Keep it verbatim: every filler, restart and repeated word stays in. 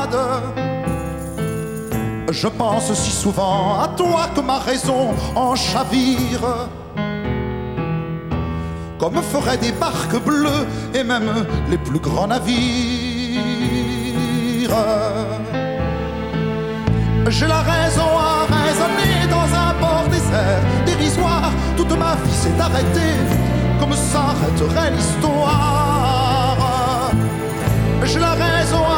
malade. Je pense si souvent à toi que ma raison en chavire, comme feraient des barques bleues et même les plus grands navires. J'ai la raison à raisonner dans un port désert dérisoire. Toute ma vie s'est arrêtée comme s'arrêterait l'histoire. J'ai la raison à